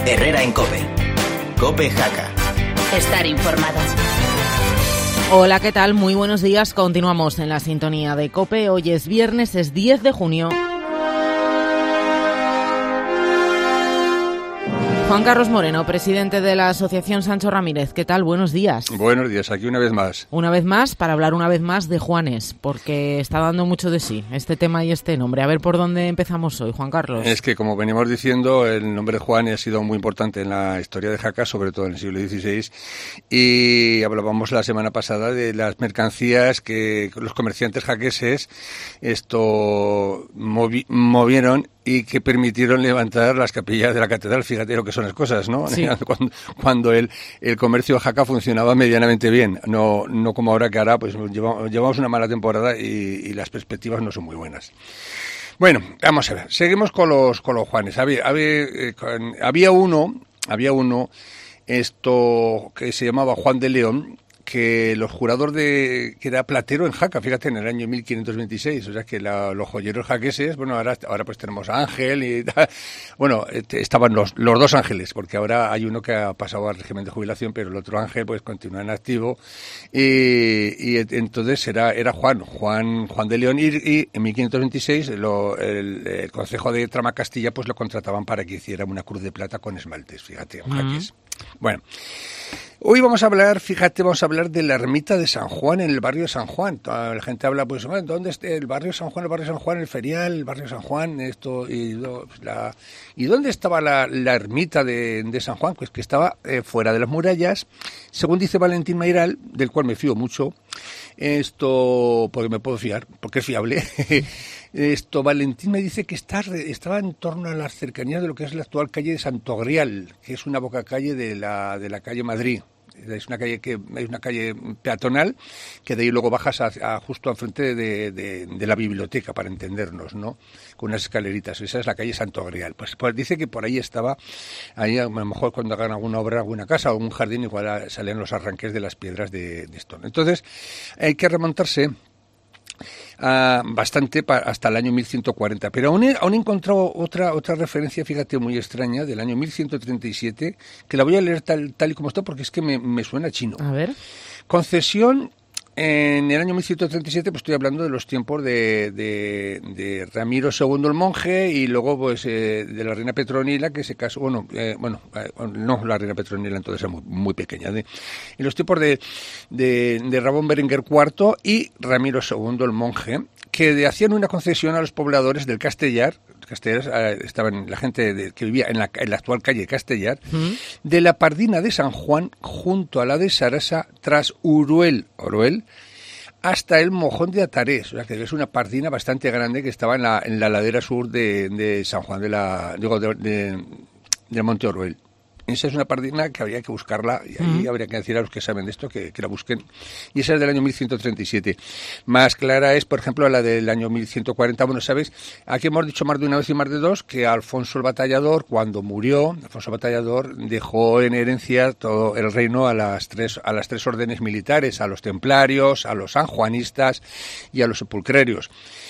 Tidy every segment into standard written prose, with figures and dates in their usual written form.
Herrera en COPE. COPE Jaca. Estar informado. Hola, ¿qué tal? Muy buenos días. Continuamos en la sintonía de COPE. Hoy es viernes, es 10 de junio. Juan Carlos Moreno, presidente de la Asociación Sancho Ramírez. ¿Qué tal? Buenos días. Buenos días, aquí una vez más. Una vez más, para hablar una vez más de Juanes, porque está dando mucho de sí este tema y este nombre. A ver por dónde empezamos hoy, Juan Carlos. Es que, como venimos diciendo, el nombre de Juan ha sido muy importante en la historia de Jaca, sobre todo en el siglo XVI, y hablábamos la semana pasada de las mercancías que los comerciantes jaqueses movieron y que permitieron levantar las capillas de la catedral. Fíjate lo que son las cosas, ¿no? Sí. Cuando el comercio de Jaca funcionaba medianamente bien, no como ahora, que ahora pues llevamos una mala temporada y las perspectivas no son muy buenas. Bueno, vamos a ver, seguimos con los Juanes. Había uno que se llamaba Juan de León, que los jurados que era platero en Jaca, fíjate, en el año 1526, o sea que los joyeros jaqueses, bueno, ahora pues tenemos a Ángel y tal. Bueno, estaban los dos Ángeles, porque ahora hay uno que ha pasado al régimen de jubilación, pero el otro Ángel pues continúa en activo, y entonces era Juan de León, y en 1526 el Concejo de Trama Castilla pues lo contrataban para que hiciera una cruz de plata con esmaltes, fíjate, jaques. Bueno, hoy vamos a hablar de la ermita de San Juan en el barrio de San Juan. Toda la gente habla, pues, ¿dónde está el barrio de San Juan? El barrio de San Juan, el ferial, el barrio de San Juan, ¿y dónde estaba la ermita de San Juan? Pues que estaba fuera de las murallas, según dice Valentín Mayral, del cual me fío mucho, porque me puedo fiar, porque es fiable. Valentín me dice que estaba en torno a las cercanías de lo que es la actual calle de Santo Grial, que es una boca calle de la calle Madrid. Es una calle peatonal, que de ahí luego bajas justo enfrente de la biblioteca, para entendernos, ¿no? Con unas escaleritas. Esa es la calle Santo Grial. Pues dice que por ahí estaba, ahí a lo mejor cuando hagan alguna obra, alguna casa o un jardín, igual salen los arranques de las piedras de esto. Entonces, hay que remontarse bastante hasta el año 1140, pero aún he encontrado otra referencia, fíjate, muy extraña, del año 1137, que la voy a leer tal y como está, porque es que me suena chino. A ver. Concesión en el año 1137, pues estoy hablando de los tiempos de Ramiro II el monje, y luego pues de la reina Petronila, que se casó, no, la reina Petronila entonces era muy pequeña, en los tiempos de Ramón Berenguer IV y Ramiro II el monje, que hacían una concesión a los pobladores del Castellar. Estaban la gente que vivía en la actual calle Castellar, de la Pardina de San Juan, junto a la de Sarasa, tras Oroel, hasta el Mojón de Atarés. O sea que es una pardina bastante grande que estaba en la ladera sur de San Juan, del Monte Oroel. Esa es una pardina que habría que buscarla, y ahí habría que decir a los que saben de esto que la busquen. Y esa es del año 1137. Más clara es, por ejemplo, la del año 1140. Bueno, ¿sabes? Aquí hemos dicho más de una vez y más de dos que Alfonso el Batallador, cuando murió, Alfonso el Batallador dejó en herencia todo el reino a las tres órdenes militares, a los templarios, a los sanjuanistas y a los sepulcrerios.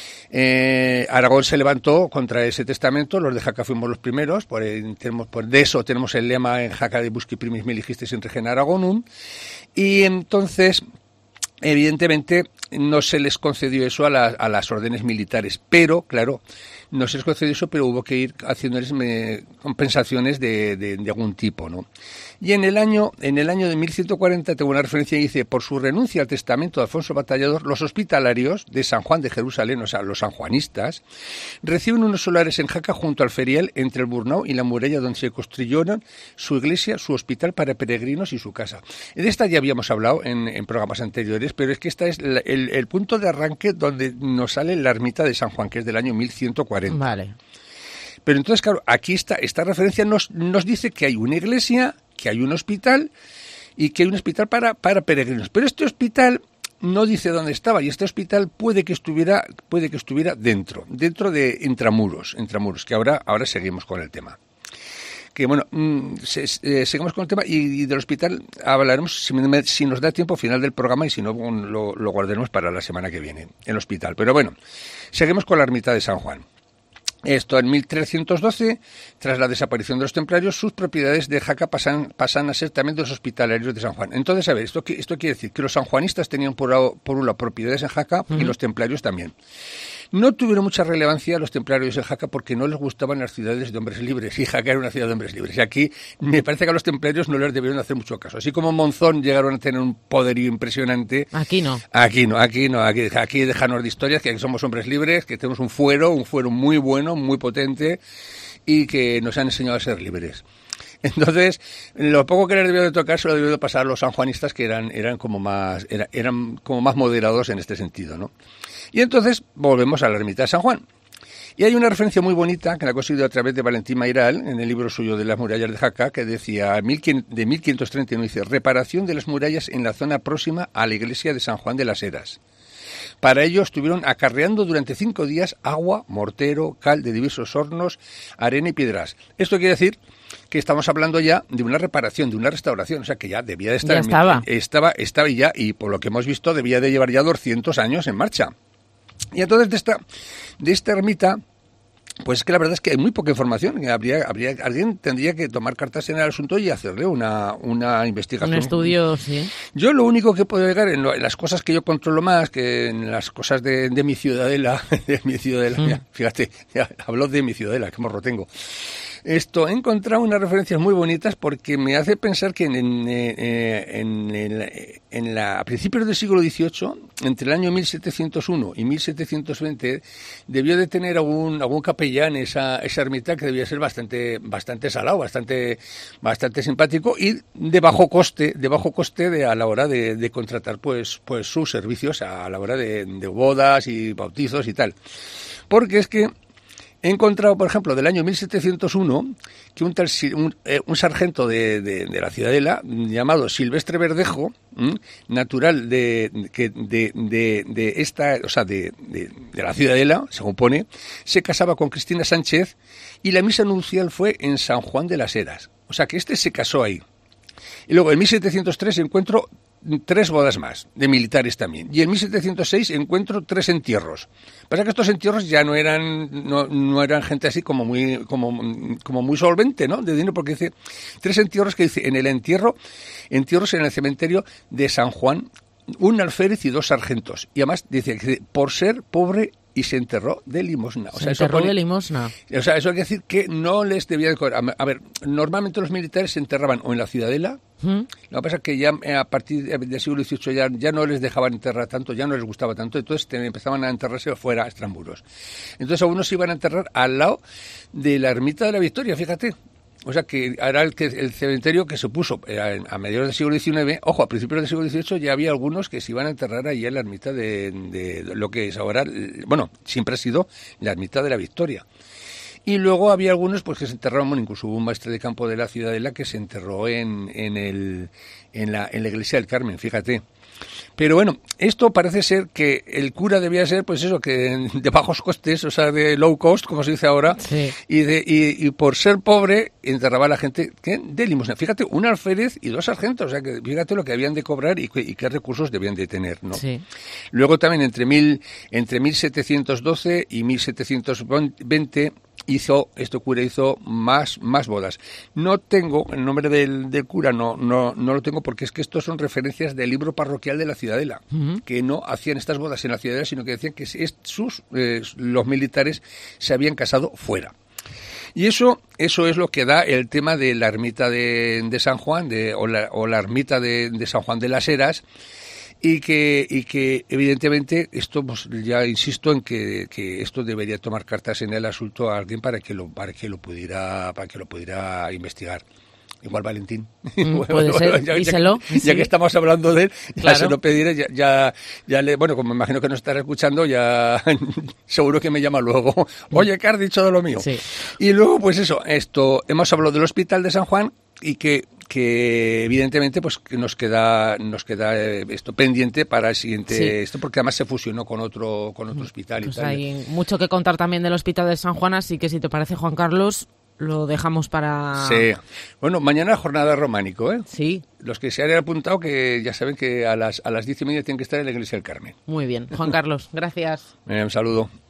Aragón se levantó contra ese testamento, los de Jaca fuimos los primeros, de eso tenemos el lema en Jaca de Busqui primis miligistis in regem Aragonum, y entonces evidentemente no se les concedió eso a las órdenes militares, pero claro, no se les concedió eso, pero hubo que ir haciéndoles compensaciones de algún tipo, ¿no? Y en el año de 1140 tengo una referencia que dice: por su renuncia al testamento de Alfonso Batallador, los hospitalarios de San Juan de Jerusalén, o sea, los sanjuanistas, reciben unos solares en Jaca junto al ferial, entre el Burnau y la muralla, donde se construyeron su iglesia, su hospital para peregrinos y su casa. De esta ya habíamos hablado en programas anteriores, pero es que esta es el punto de arranque donde nos sale la ermita de San Juan, que es del año 1140. Vale. Pero entonces, claro, aquí esta referencia nos dice que hay una iglesia, que hay un hospital y que hay un hospital para peregrinos. Pero este hospital no dice dónde estaba, y este hospital puede que estuviera dentro de intramuros, que ahora seguimos con el tema. Que bueno, seguimos con el tema, y del hospital hablaremos si nos da tiempo al final del programa, y si no lo guardaremos para la semana que viene, el hospital. Pero bueno, seguimos con la ermita de San Juan. Esto en 1312, tras la desaparición de los templarios, sus propiedades de Jaca pasan a ser también de los hospitalarios de San Juan. Entonces, a ver, esto quiere decir que los sanjuanistas tenían por un lado propiedades en Jaca y los templarios también. No tuvieron mucha relevancia los templarios en Jaca porque no les gustaban las ciudades de hombres libres, y Jaca era una ciudad de hombres libres. Y aquí me parece que a los templarios no les debieron hacer mucho caso. Así como en Monzón llegaron a tener un poderío impresionante. Aquí no. Aquí déjanos de historias, que aquí somos hombres libres, que tenemos un fuero muy bueno, muy potente, y que nos han enseñado a ser libres. Entonces, lo poco que les debió de tocar se lo debió de pasar a los sanjuanistas, que eran como más moderados en este sentido, ¿no? Y entonces volvemos a la ermita de San Juan. Y hay una referencia muy bonita que la he conseguido a través de Valentín Mayral en el libro suyo de las murallas de Jaca, que decía, de 1531, dice: reparación de las murallas en la zona próxima a la iglesia de San Juan de las Heras. Para ello estuvieron acarreando durante 5 días agua, mortero, cal de diversos hornos, arena y piedras. Esto quiere decir que estamos hablando ya de una reparación, de una restauración, o sea que ya debía de estar... Ya estaba. Estaba ya, y por lo que hemos visto debía de llevar ya 200 años en marcha. Y entonces de esta ermita, pues es que la verdad es que hay muy poca información. Alguien tendría que tomar cartas en el asunto y hacerle una investigación. Un estudio, sí. Yo lo único que puedo llegar en las cosas que yo controlo más, que en las cosas de mi ciudadela, fíjate, ya hablo de mi ciudadela, qué morro tengo. He encontrado unas referencias muy bonitas porque me hace pensar que a principios del siglo XVIII, entre el año 1701 y 1720, debió de tener algún capellán esa ermita, que debía ser bastante salado, bastante simpático y de bajo coste a la hora de contratar pues sus servicios a la hora de bodas y bautizos y tal. Porque es que he encontrado, por ejemplo, del año 1701, que un sargento de la Ciudadela, llamado Silvestre Verdejo, natural de la Ciudadela, según pone, se casaba con Cristina Sánchez y la misa nupcial fue en San Juan de las Heras. O sea que se casó ahí. Y luego en 1703 encuentro 3 bodas más, de militares también. Y en 1706 encuentro 3 entierros. Pasa que estos entierros ya no eran gente así como muy solvente, ¿no? De dinero, porque dice 3 entierros que dice en el entierros en el cementerio de San Juan, un alférez y 2 sargentos. Y además dice que por ser pobre y se enterró de limosna. De limosna. O sea, eso quiere decir que no les debía de cobrar. A ver, normalmente los militares se enterraban o en la Ciudadela. Lo que pasa es que ya a partir del siglo XVIII ya no les dejaban enterrar tanto, ya no les gustaba tanto, entonces empezaban a enterrarse fuera, a extramuros. Entonces algunos se iban a enterrar al lado de la ermita de la Victoria, fíjate. O sea, que era el cementerio que se puso a mediados del siglo XIX. Ojo, a principios del siglo XVIII ya había algunos que se iban a enterrar allí en la ermita de lo que es ahora, bueno, siempre ha sido la ermita de la Victoria. Y luego había algunos pues que se enterraron, incluso hubo un maestre de campo de la Ciudadela que se enterró en la iglesia del Carmen, fíjate. Pero bueno, esto parece ser que el cura debía ser, pues eso, que de bajos costes, o sea, de low cost, como se dice ahora, sí. y por ser pobre enterraba a la gente de limosna. Fíjate, un alférez y 2 sargentos, o sea, que fíjate lo que habían de cobrar y qué recursos debían de tener, ¿no? Sí. Luego también entre 1712 y 1720 cura hizo más bodas. No tengo el nombre del cura, no lo tengo, porque es que estos son referencias del libro parroquial de la Ciudadela, que no hacían estas bodas en la Ciudadela, sino que decían que los militares se habían casado fuera. Y eso es lo que da el tema de la ermita de San Juan, o la ermita de San Juan de las Heras. Y que evidentemente esto, pues ya insisto en que esto debería tomar cartas en el asunto a alguien para que lo pudiera investigar. Igual Valentín. Puede ser, díselo. Ya que estamos hablando de él, claro. Se lo pediré, bueno, como me imagino que nos estará escuchando, ya seguro que me llama luego. Oye, ¿qué has dicho de lo mío? Sí. Y luego, pues eso, hemos hablado del Hospital de San Juan y que evidentemente pues que nos queda esto pendiente para el siguiente porque además se fusionó con otro hospital pues y tal. Hay mucho que contar también del Hospital de San Juan, así que si te parece, Juan Carlos, lo dejamos para... Sí. Bueno, mañana jornada románico, ¿eh? Sí. Los que se hayan apuntado, que ya saben que a las 10:30 tienen que estar en la iglesia del Carmen. Muy bien. Juan Carlos, gracias. Un saludo.